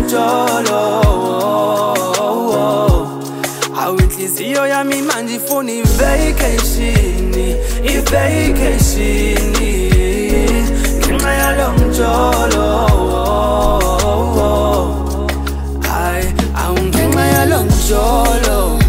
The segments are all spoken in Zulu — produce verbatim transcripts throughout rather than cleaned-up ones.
mjolo awinhliziyo yami manje ifuna i-vacation i-vacation ngenxa yalo mjolo ay awungenxa yalo mjolo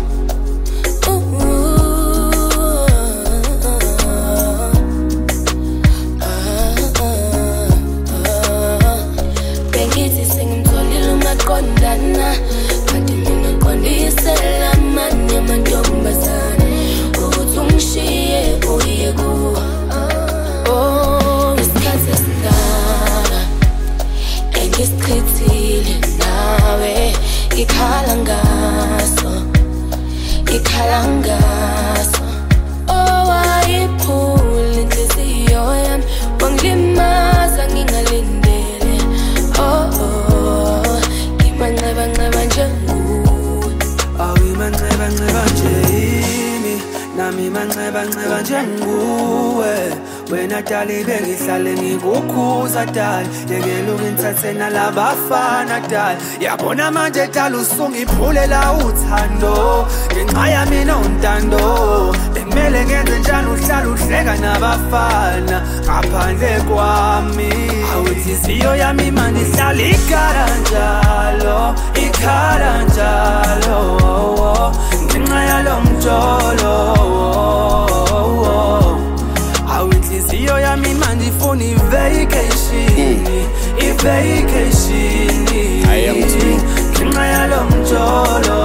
Kondana, kati mina kondisela manya mantombazana ukuthi ungishiye uye kuwa. Oh, isikhathi esingaka engisichithile nawe, ngikhala ngaso, ngikhala ngaso. Oh, wayiphula inhliziyo yami, wangilimaza ngingalindele. Oh, oh, Manxeba nxeba nje nguwe awi manxeba nxeba nje yini nami manxeba nxeba nje nguwe wena dali bengihlale ngikukhuza dali yekela ukungithathe nalabafana dali yabona manje dali usungiphulela uthando ngenxa yami nontando bekumele ngenze njani uhlala uhleka nabafana ngaphandle kwami awinhliziyo yami manje ihlala ikhala njalo ikhala njalo ngenxa yalo mjolo awinhliziyo yami manje ifuna i-vacation i-vacation ngenxa yalo mjolo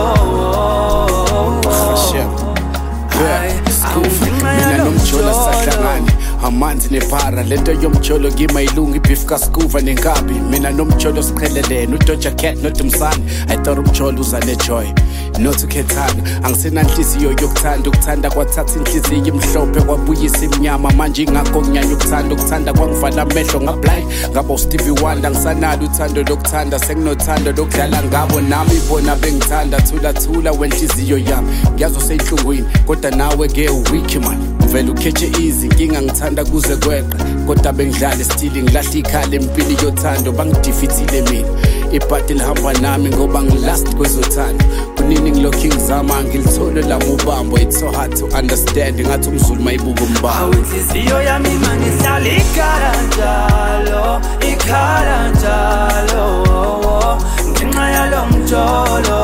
mina nomjolo sahlangane amanzi nephara lento yomjolo ngimayilunga ibeef kaskuva nenkabi mina nomjolo siqhelelene uDoja Cat noDumsana I thought umjolo uza nejoy not ukhethana angisenanhliziyo yokuthanda ukuthanda kwathatha inhliziyo imhlophe kwabuyisa imnyama manje ingakho nginyanya ukuthanda ukuthanda kwangivala amehlo ngablind ngabo Stevie Wonder ngisanalo uthando lokuthanda senginothando lokudlala ngabo nami bona bengithanda thula thula wenhliziyo yami ngiyazo seyinhlungwini kodwa nawe ke weak man vele ukheche easy inkinga ngithanda kuze kweqe kodwa bengidlala still ngilahla ikhala empini yothando bangidefeatile mina ibhadi lihamba nami ngoba ngilast kwezothando kunini ngilokhu ngizama ngilithole la mubambo it's so hard to understand ngathi umzulu mayibuka umbamba awinhliziyo yami manje ihlala ikhala njalo ikhala njalo ngenxa yalo mjolo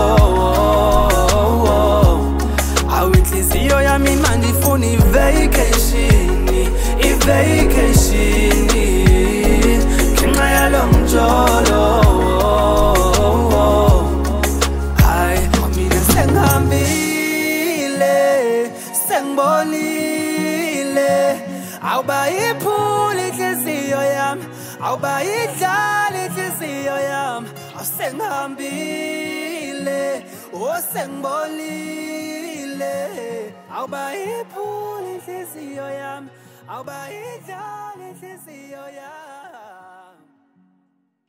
awinhliziyo yami manje ifuna i-vacation i-vacation ngenxa yalo mjolo ay mina sengihambile sengibonile awubayiphula inhliziyo yami awubayidlala inhliziyo yami awusengihambile osengibonile awubayiphula inhliziyo yami awubayidlala inhliziyo yami